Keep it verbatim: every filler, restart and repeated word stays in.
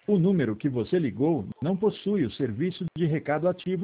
O número que você ligou não possui o serviço de recado ativo